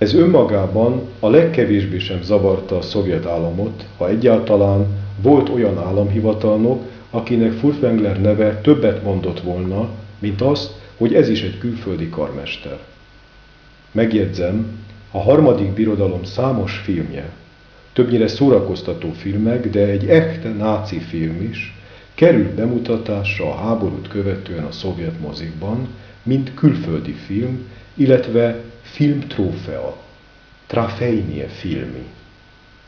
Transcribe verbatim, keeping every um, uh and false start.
Ez önmagában a legkevésbé sem zavarta a szovjet államot, ha egyáltalán volt olyan államhivatalnok, akinek Furtwängler neve többet mondott volna, mint azt, hogy ez is egy külföldi karmester. Megjegyzem, a Harmadik Birodalom számos filmje, többnyire szórakoztató filmek, de egy echte náci film is, került bemutatásra a háborút követően a szovjet mozikban, mint külföldi film, illetve filmtrófea, trofejnie filmi.